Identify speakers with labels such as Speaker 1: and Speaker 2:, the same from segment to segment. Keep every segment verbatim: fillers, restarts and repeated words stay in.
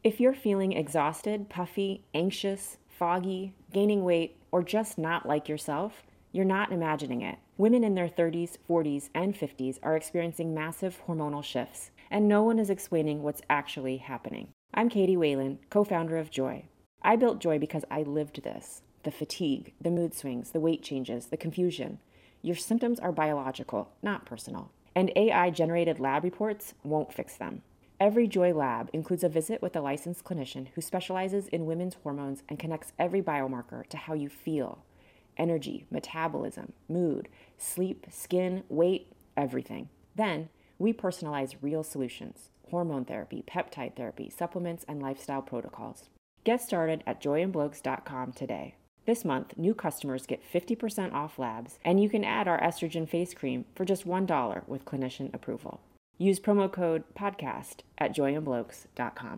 Speaker 1: If you're feeling exhausted, puffy, anxious, foggy, gaining weight, or just not like yourself, you're not imagining it. Women in their thirties, forties, and fifties are experiencing massive hormonal shifts, and no one is explaining what's actually happening. I'm Katie Whalen, co-founder of Joy. I built Joy because I lived this. The fatigue, the mood swings, the weight changes, the confusion. Your symptoms are biological, not personal. And A I-generated lab reports won't fix them. Every Joy lab includes a visit with a licensed clinician who specializes in women's hormones and connects every biomarker to how you feel. Energy, metabolism, mood, sleep, skin, weight, everything. Then, we personalize real solutions: hormone therapy, peptide therapy, supplements, and lifestyle protocols. Get started at joy and blokes dot com today. This month, new customers get fifty percent off labs, and you can add our estrogen face cream for just one dollar with clinician approval. Use promo code podcast at joy and blokes dot com.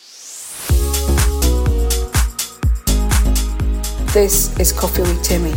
Speaker 2: This is Coffee with Timmy.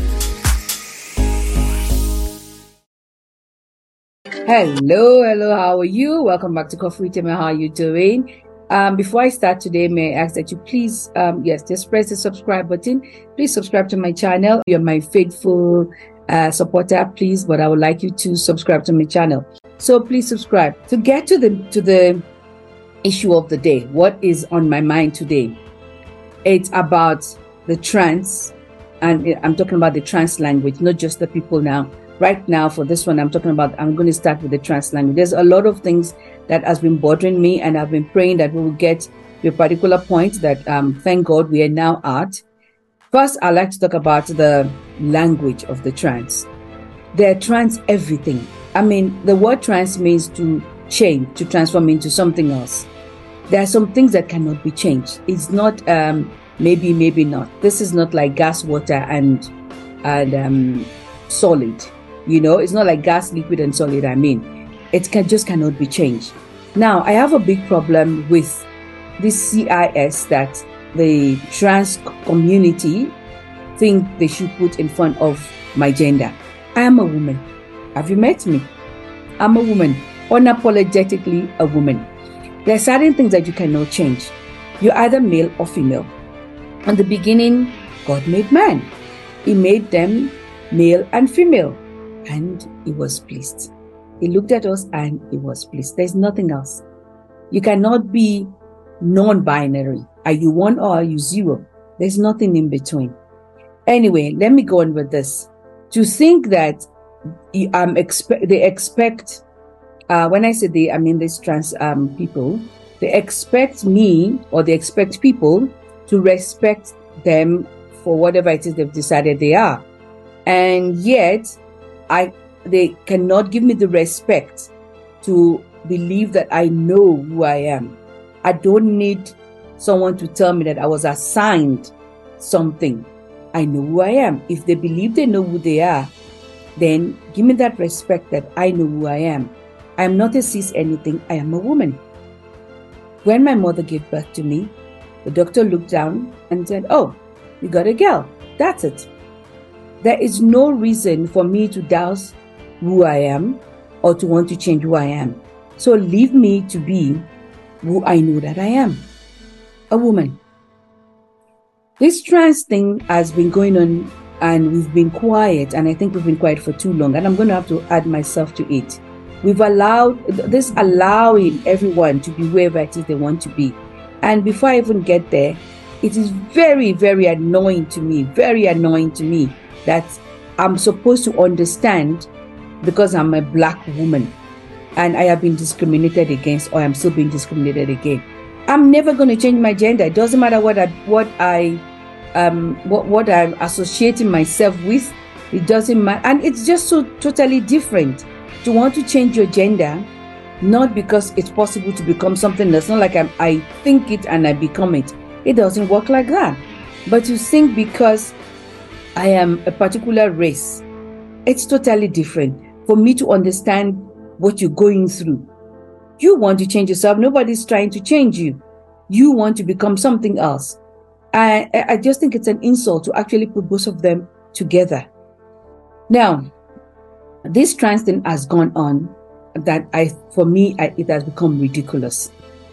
Speaker 2: Hello, hello, how are you? Welcome back to Coffee with Timmy. How are you doing? Um, before I start today, may I ask that you please, um, yes, just press the subscribe button. Please subscribe to my channel. You're my faithful uh, supporter, please, but I would like you to subscribe to my channel. So please subscribe. To get to the to the issue of the day, what is on my mind today? It's about the trans, and I'm talking about the trans language, not just the people now. Right now, for this one, I'm talking about, I'm going to start with the trans language. There's a lot of things that has been bothering me, and I've been praying that we will get to a particular point that, um, thank God, we are now at. First, I'd like to talk about the language of the trans. They're trans everything. I mean, the word trans means to change, to transform into something else. There are some things that cannot be changed. It's not um, maybe, maybe not. This is not like gas, water, and and um, solid. You know, it's not like gas, liquid, and solid. I mean, it can just cannot be changed. Now, I have a big problem with this C I S that the trans community think they should put in front of my gender. I am a woman. Have you met me? I'm a woman, unapologetically a woman. There are certain things that you cannot change. You're either male or female. In the beginning, God made man. He made them male and female, and he was pleased. He looked at us and he was pleased. There's nothing else. You cannot be non-binary. Are you one or are you zero? There's nothing in between. Anyway, let me go on with this. To think that um, expe- they expect, uh, when I say they, I mean these trans um, people, they expect me or they expect people to respect them for whatever it is they've decided they are. And yet, I they cannot give me the respect to believe that I know who I am. I don't need someone to tell me that I was assigned something. I know who I am. If they believe they know who they are, then give me that respect that I know who I am. I am not a cis anything. I am a woman. When my mother gave birth to me, the doctor looked down and said, "Oh, you got a girl. That's it." There is no reason for me to doubt who I am or to want to change who I am. So leave me to be who I know that I am, a woman. This trans thing has been going on and we've been quiet, and I think we've been quiet for too long, and I'm going to have to add myself to it. We've allowed this, allowing everyone to be wherever it is they want to be. And before I even get there, it is very, very annoying to me, very annoying to me that I'm supposed to understand because I'm a black woman and I have been discriminated against, or I'm still being discriminated against. I'm never going to change my gender. It doesn't matter what I, what I, um, what, what I'm associating myself with. It doesn't matter. And it's just so totally different to want to change your gender, not because it's possible to become something that's not like I'm, I think it and I become it. It doesn't work like that. But you think because I am a particular race, it's totally different. For me to understand what you're going through. You want to change yourself. Nobody's trying to change you. You want to become something else. I, I just think it's an insult to actually put both of them together. Now, this trans thing has gone on that I, for me, I, it has become ridiculous.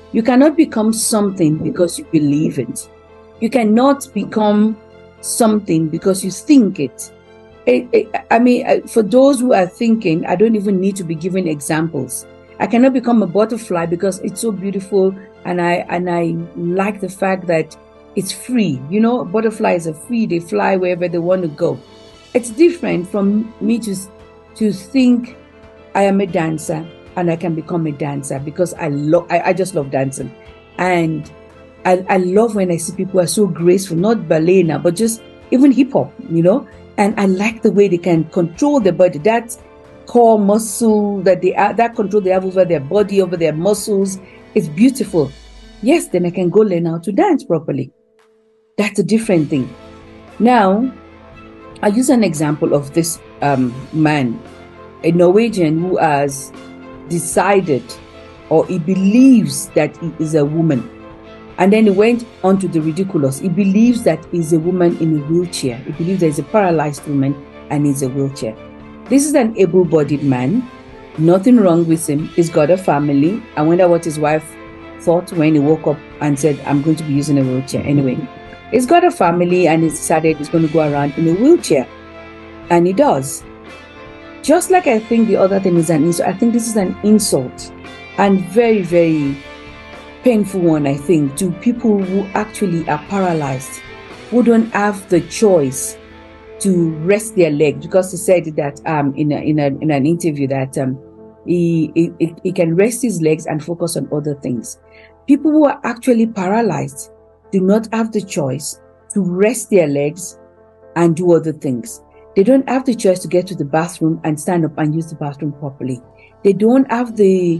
Speaker 2: You cannot become something because you believe it. You cannot become something because you think it. it, it I mean, for those who are thinking, I don't even need to be given examples. I cannot become a butterfly because it's so beautiful, and I and I like the fact that it's free. You know, butterflies are free; they fly wherever they want to go. It's different from me to to think I am a dancer and I can become a dancer because I love. I, I just love dancing, and I, I love when I see people are so graceful, not ballet now, but just even hip hop. You know, and I like the way they can control their body. That's core muscle that they are, that control they have over their body, over their muscles. It's beautiful. Yes, then I can go learn how to dance properly. That's a different thing. Now, I use an example of this um, man, a Norwegian who has decided, or he believes that he is a woman. And then he went on to the ridiculous. He believes that he's a woman in a wheelchair. He believes there's a paralyzed woman and he's a wheelchair. This is an able-bodied man. Nothing wrong with him. He's got a family. I wonder what his wife thought when he woke up and said, I'm going to be using a wheelchair. Anyway, he's got a family and he decided he's going to go around in a wheelchair. And he does. Just like I think the other thing is an insult, I think this is an insult. And very, very painful one, I think, to people who actually are paralyzed, who don't have the choice to rest their leg, because he said that um in a, in a, in an interview that um he, he he can rest his legs and focus on other things. People who are actually paralyzed do not have the choice to rest their legs and do other things. They don't have the choice to get to the bathroom and stand up and use the bathroom properly. They don't have the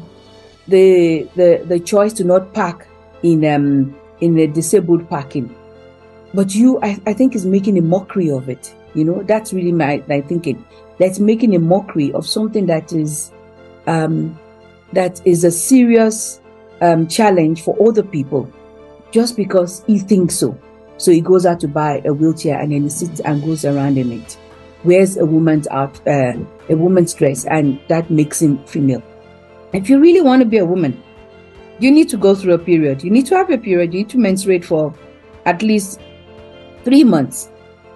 Speaker 2: the the the choice to not park in um in the disabled parking. But you, I, I think, is making a mockery of it. You know, that's really my, my thinking. That's making a mockery of something that is, um, that is a serious um, challenge for other people, just because he thinks so. So he goes out to buy a wheelchair and then he sits and goes around in it, wears a woman's out, uh, a woman's dress, and that makes him female. If you really want to be a woman, you need to go through a period. You need to have a period. You need to menstruate for at least three months.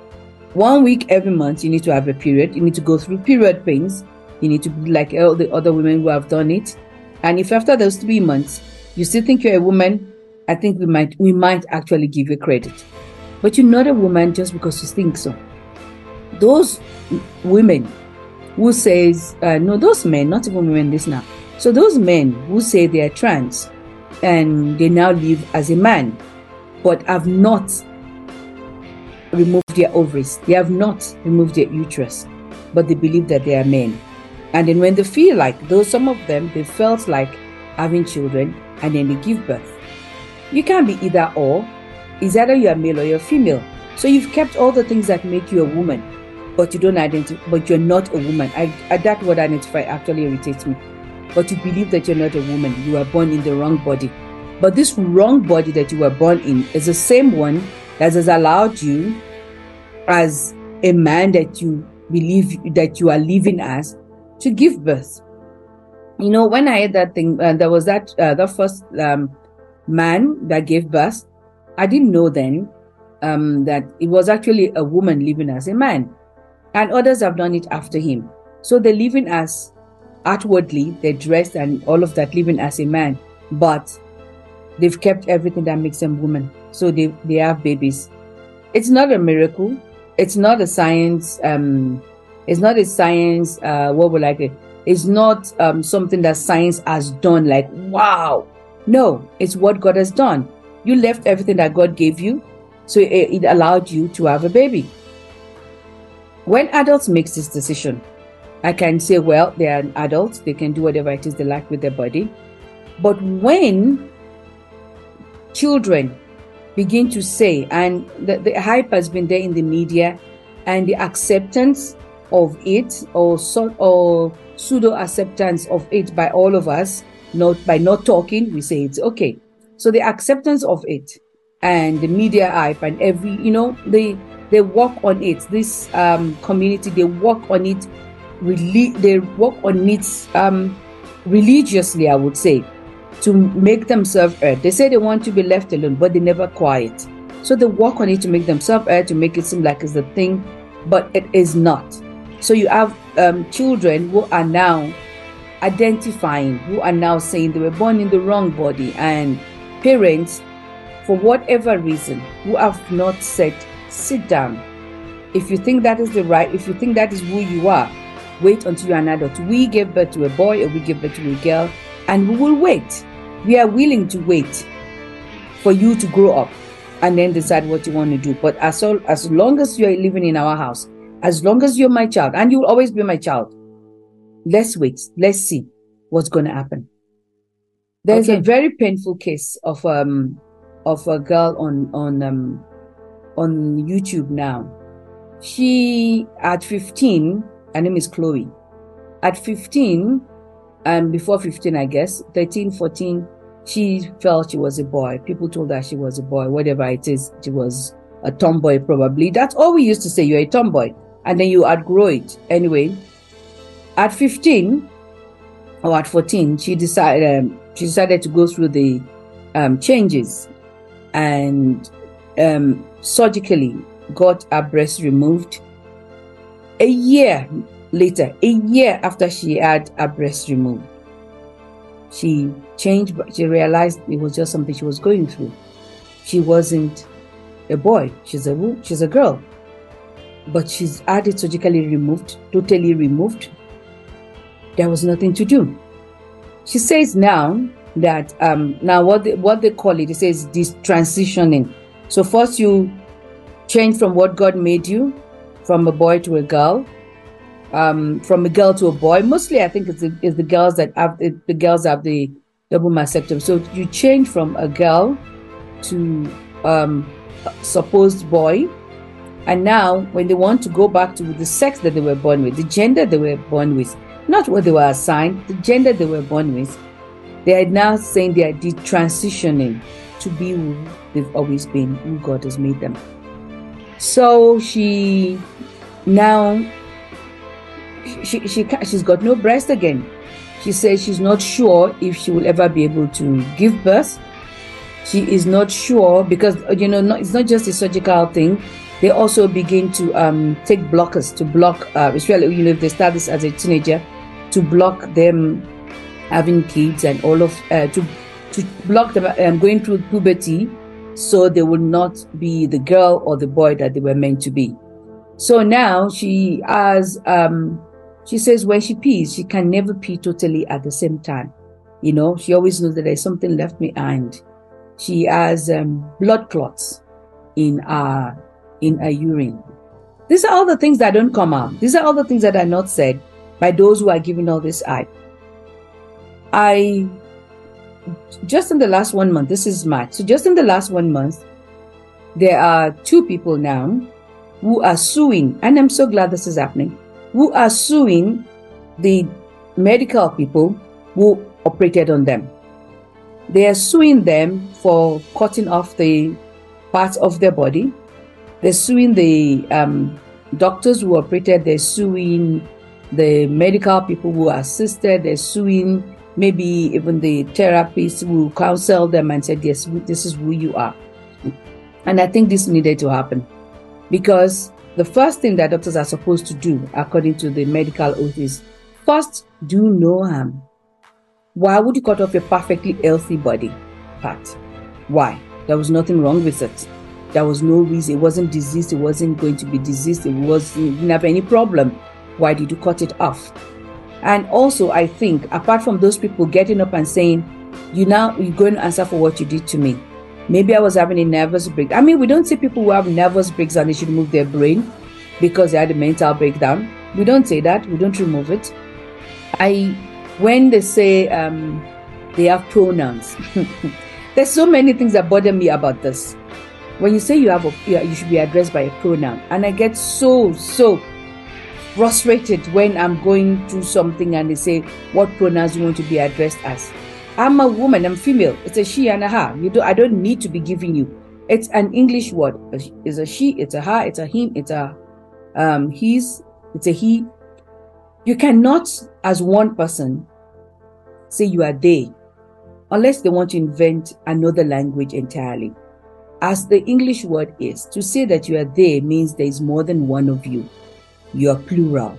Speaker 2: One week every month, you need to have a period. You need to go through period pains. You need to be like all the other women who have done it. And if after those three months, you still think you're a woman, I think we might we might actually give you credit. But you're not a woman just because you think so. Those women who says, uh, no, those men, not even women this now. So those men who say they are trans and they now live as a man, but have not removed their ovaries. They have not removed their uterus, but they believe that they are men. And then when they feel like, though some of them, they felt like having children, and then they give birth. You can't be either or. It's either you're male or you're female. So you've kept all the things that make you a woman, but you don't identify, but you're not a woman. I, I that word identify actually irritates me. But you believe that you're not a woman. You were born in the wrong body. But this wrong body that you were born in is the same one that has allowed you, as a man that you believe that you are living as, to give birth. You know, when I heard that thing, uh, there was that uh, the first um, man that gave birth. I didn't know then um, that it was actually a woman living as a man, and others have done it after him. So they're living as outwardly, they're dressed and all of that, living as a man, but they've kept everything that makes them women. So they, they have babies. It's not a miracle. It's not a science. Um, it's not a science. Uh, what would I say? It's not um, something that science has done. Like, wow. No, it's what God has done. You left everything that God gave you, so it, it allowed you to have a baby. When adults make this decision, I can say, well, they are adults. They can do whatever it is they like with their body. But when children begin to say, and the, the hype has been there in the media, and the acceptance of it, or so, or pseudo acceptance of it by all of us, not by not talking, we say it's okay. So the acceptance of it and the media hype and every, you know, they they work on it. This um, community, they work on it. Really, they work on it um, religiously, I would say. to make themselves heard. They say they want to be left alone, but they never quiet. So they work on it to make themselves heard, to make it seem like it's a thing, but it is not. So you have um, children who are now identifying, who are now saying they were born in the wrong body, and parents, for whatever reason, who have not said, sit down. If you think that is the right, if you think that is who you are, wait until you're an adult. We give birth to a boy or we give birth to a girl, and we will wait. We are willing to wait for you to grow up and then decide what you want to do. But as, all, as long as you're living in our house, as long as you're my child, and you'll always be my child, let's wait. Let's see what's going to happen. There's okay. a very painful case of um of a girl on on um on YouTube now. She, at fifteen, her name is Chloe. At fifteen, and before fifteen, I guess, thirteen, fourteen, she felt she was a boy. People told her she was a boy, whatever it is. She was a tomboy, probably. That's all we used to say. You're a tomboy. And then you outgrow it. Anyway, at fifteen or at fourteen, she decided um, she decided to go through the um, changes and um, surgically got her breast removed. A year later, a year after she had her breast removed, she changed, but she realized it was just something she was going through. She wasn't a boy, she's a she's a girl. But she's had it surgically removed, totally removed. There was nothing to do. She says now that um now what they, what they call it, it says this transitioning. So first you change from what God made you, from a boy to a girl, um, from a girl to a boy. Mostly, I think it's the, it's the girls that have the, the girls have the double mastectomy. So you change from a girl to um, a supposed boy. And now, when they want to go back to the sex that they were born with, the gender they were born with, not what they were assigned, the gender they were born with, they are now saying they are detransitioning to be who they've always been, who God has made them. So she now, she, she, she's got no breast again. She says she's not sure if she will ever be able to give birth. She is not sure because, you know, not, it's not just a surgical thing. They also begin to um, take blockers to block, uh, especially, you know, if they start this as a teenager, to block them having kids and all of, uh, to to block them um, going through puberty, so they will not be the girl or the boy that they were meant to be. So now she has, um, she says when she pees, she can never pee totally at the same time. You know, she always knows that there's something left behind. She has um, blood clots in her in her urine. These are all the things that don't come out. These are all the things that are not said by those who are giving all this hype. I, just in the last one month, this is March, so just in the last one month, there are two people now who are suing, and I'm so glad this is happening, who are suing the medical people who operated on them. They are suing them for cutting off the parts of their body. They're suing the um, doctors who operated. They're suing the medical people who assisted. They're suing maybe even the therapists who counseled them and said, yes, this is who you are. And I think this needed to happen because the first thing that doctors are supposed to do, according to the medical oath, is first, do no harm. Why would you cut off a perfectly healthy body part? Why? There was nothing wrong with it. There was no reason. It wasn't diseased. It wasn't going to be diseased. It wasn't, it didn't have any problem. Why did you cut it off? And also, I think, apart from those people getting up and saying, you now, you're going to answer for what you did to me. Maybe I was having a nervous break. I mean, we don't see people who have nervous breaks and they should remove their brain because they had a mental breakdown. We don't say that. We don't remove it. I, when they say um, they have pronouns, there's so many things that bother me about this. When you say you have a, you should be addressed by a pronoun, and I get so, so frustrated when I'm going through something and they say, what pronouns you want to be addressed as? I'm a woman, I'm female. It's a she and a her. You do, I don't need to be giving you. It's an English word. It's a she, it's a her, it's a him, it's a um, his, it's a he. You cannot, as one person, say you are they. unless they want to invent another language entirely. As the English word is, to say that you are they means there is more than one of you. You are plural.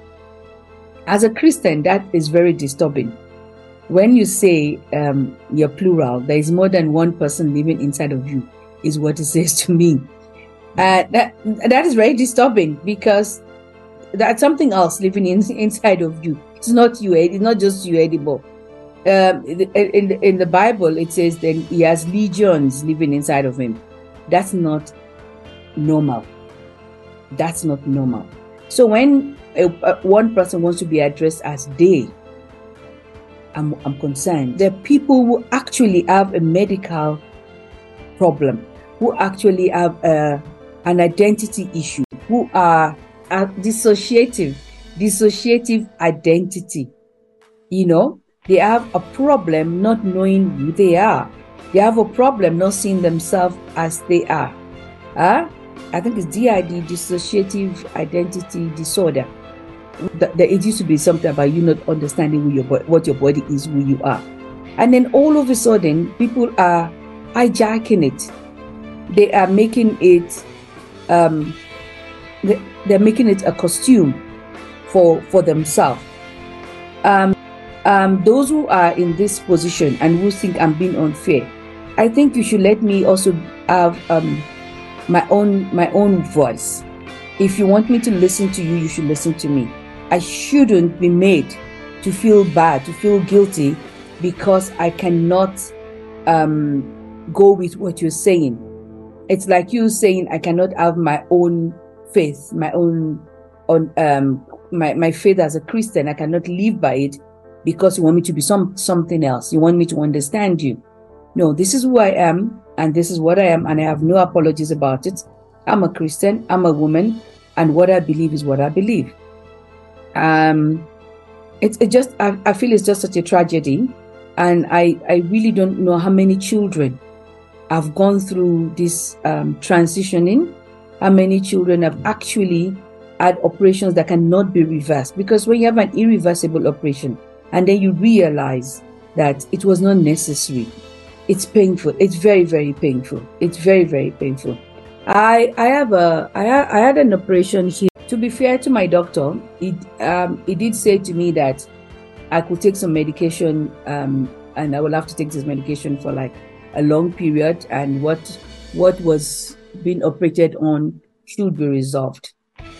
Speaker 2: As a Christian, that is very disturbing. When you say um, you're plural, there is more than one person living inside of you, is what it says to me. Uh, that that is very disturbing, because that's something else living in, inside of you. It's not you. It's not just you, edible. Um, in, in, in the Bible, it says that he has legions living inside of him. That's not normal. That's not normal. So when a, a, one person wants to be addressed as they, I'm, I'm concerned. There are people who actually have a medical problem, who actually have a, an identity issue, who are, are dissociative, dissociative identity. You know, they have a problem not knowing who they are. They have a problem not seeing themselves as they are. Huh? I think it's D I D, dissociative identity disorder. It used to be something about you not understanding who your, what your body is, who you are. And then all of a sudden, people are hijacking it. They are making it, um, they're making it a costume for, for themselves. Um, um, those who are in this position and who think I'm being unfair, I think you should let me also have um, my own my own voice. If you want me to listen to you, you should listen to me. I shouldn't be made to feel bad, to feel guilty, because I cannot um, go with what you're saying. It's like you saying I cannot have my own faith, my own on um, my my faith as a Christian. I cannot live by it because you want me to be some something else. You want me to understand you. No, this is who I am, and this is what I am, and I have no apologies about it. I'm a Christian. I'm a woman, and what I believe is what I believe. Um, it's it just I, I feel it's just such a tragedy, and I I really don't know how many children have gone through this um, transitioning. How many children have actually had operations that cannot be reversed? Because when you have an irreversible operation and then you realize that it was not necessary, it's painful. It's very very painful. It's very very painful. I I have a I I had an operation here. To be fair to my doctor, it um he did say to me that I could take some medication um and I will have to take this medication for like a long period, and what what was being operated on should be resolved.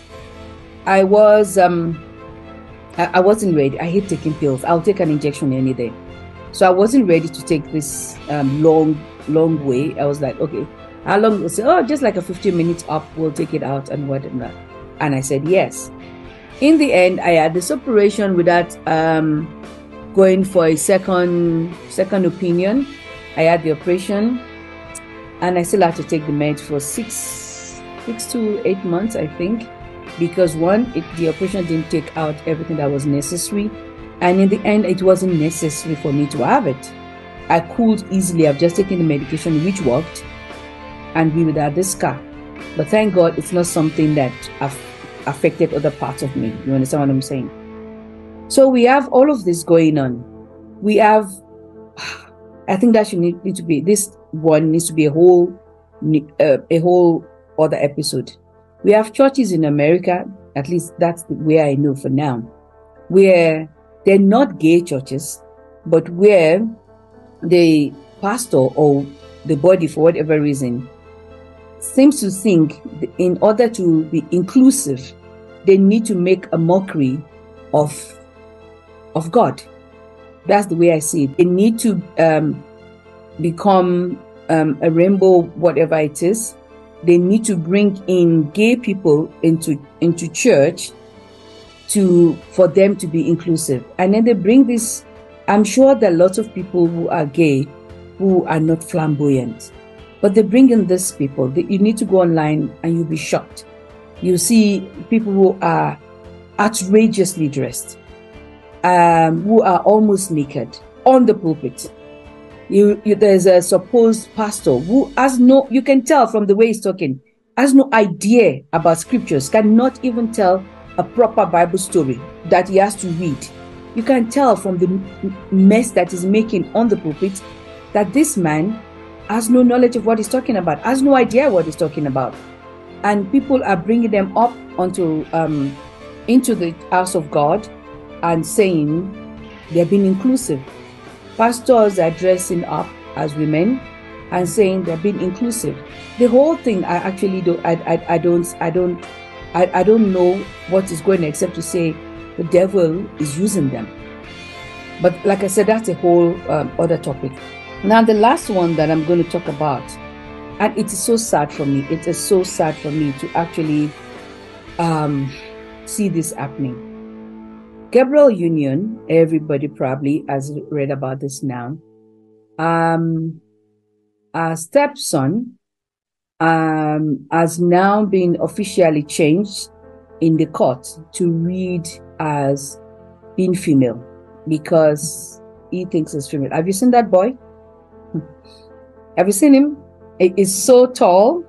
Speaker 2: I was um I, I wasn't ready. I hate taking pills. I'll take an injection any day. So I wasn't ready to take this um long long way. I was like, okay, how long? We'll say, oh, just like a fifteen minutes up, we'll take it out and whatnot. And I said yes. In the end, I had this operation without um going for a second second opinion. I had the operation, and I still had to take the meds for six, six to eight months, I think, because one, it, the operation didn't take out everything that was necessary, and in the end, it wasn't necessary for me to have it. I could easily have just taken the medication, which worked, and we would have this scar. But thank God, it's not something that af- affected other parts of me. You understand what I'm saying? So we have all of this going on. We have. I think that should need, need to be, this one needs to be a whole, uh, a whole other episode. We have churches in America, at least that's where I know for now, where they're not gay churches, but where the pastor or the body, for whatever reason, seems to think in order to be inclusive, they need to make a mockery of, of God. That's the way I see it. They need to um, become um, a rainbow, whatever it is. They need to bring in gay people into into church to for them to be inclusive. And then they bring this. I'm sure there are lots of people who are gay who are not flamboyant, but they bring in these people. They, you need to go online and you'll be shocked. You see people who are outrageously dressed. Um, who are almost naked on the pulpit. You, you, there's a supposed pastor who has no, you can tell from the way he's talking, has no idea about scriptures, cannot even tell a proper Bible story that he has to read. you can tell from the mess that he's making on the pulpit that this man has no knowledge of what he's talking about, has no idea what he's talking about. And people are bringing them up onto um, into the house of God and saying they're being inclusive. Pastors are dressing up as women and saying they're being inclusive. The whole thing, I actually don't, I, I, I don't, I don't, I, I don't know what is going on except to say the devil is using them. But like I said, that's a whole um, other topic. Now, the last one that I'm going to talk about, and it is so sad for me. It is so sad for me to actually um, see this happening. Gabrielle Union, everybody probably has read about this now. Um, our stepson um, has now been officially changed in the court to read as being female because he thinks he's female. Have you seen that boy? Have you seen him? He is so tall,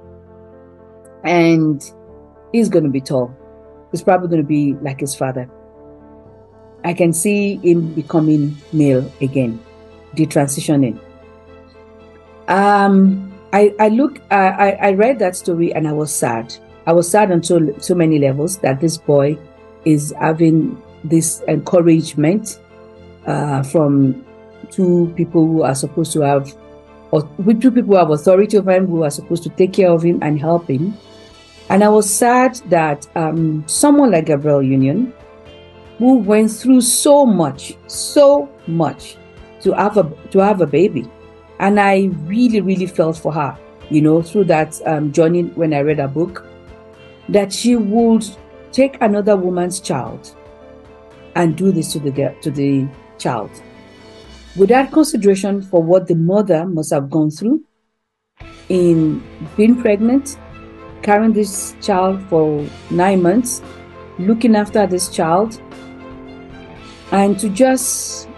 Speaker 2: and he's going to be tall. He's probably going to be like his father. I can see him becoming male again, detransitioning. Um, I I look, I I read that story and I was sad. I was sad on so so many levels that this boy is having this encouragement uh, from two people who are supposed to have, or with two people who have authority over him, who are supposed to take care of him and help him. And I was sad that um, someone like Gabrielle Union, who went through so much, so much to have a to have a baby, and I really, really felt for her, you know, through that um, journey when I read her book, that she would take another woman's child and do this to the to the child, without consideration for what the mother must have gone through in being pregnant, carrying this child for nine months, looking after this child, and to just,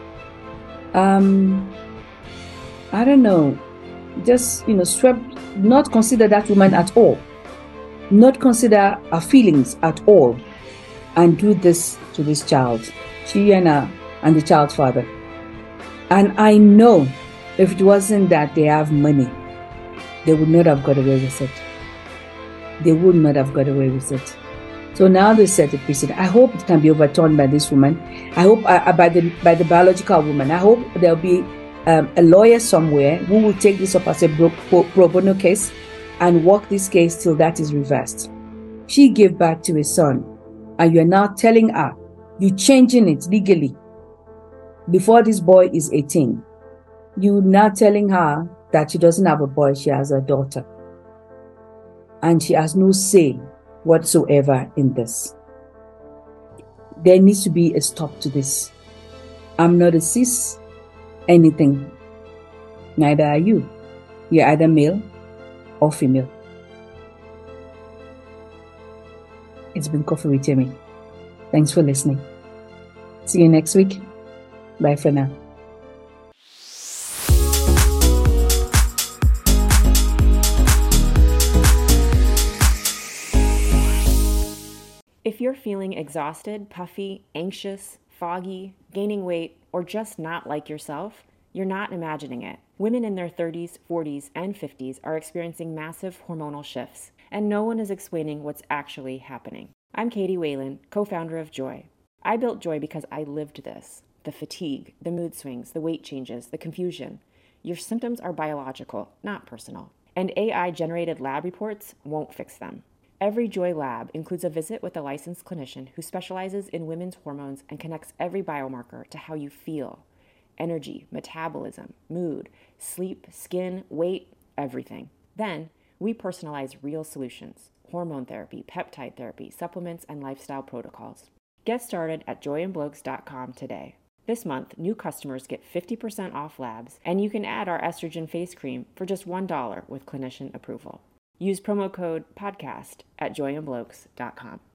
Speaker 2: um, I don't know, just, you know, swept, not consider that woman at all, not consider her feelings at all, and do this to this child, she and her, and the child's father. And I know if it wasn't that they have money, they would not have got away with it. They would not have got away with it. So now they set a precedent. I hope it can be overturned by this woman. I hope uh, by the by the biological woman. I hope there'll be um, a lawyer somewhere who will take this up as a pro, pro, pro bono case and work this case till that is reversed. She gave birth to a son, and you are now telling her, you're changing it legally before this boy is eighteen. You're now telling her that she doesn't have a boy, she has a daughter. And she has no say whatsoever in this. There needs to be a stop to this. I'm not a cis anything. Neither are you. You're either male or female. It's been Coffee with Temi. Thanks for listening. See you next week. Bye for now.
Speaker 1: If you're feeling exhausted, puffy, anxious, foggy, gaining weight, or just not like yourself, you're not imagining it. Women in their thirties, forties, and fifties are experiencing massive hormonal shifts, and no one is explaining what's actually happening. I'm Katie Whalen, co-founder of Joy. I built Joy because I lived this. The fatigue, the mood swings, the weight changes, the confusion. Your symptoms are biological, not personal. And A I-generated lab reports won't fix them. Every Joy lab includes a visit with a licensed clinician who specializes in women's hormones and connects every biomarker to how you feel. Energy, metabolism, mood, sleep, skin, weight, everything. Then, we personalize real solutions: hormone therapy, peptide therapy, supplements, and lifestyle protocols. Get started at joy and blokes dot com today. This month, new customers get fifty percent off labs, and you can add our estrogen face cream for just one dollar with clinician approval. Use promo code PODCAST at joy and blokes dot com.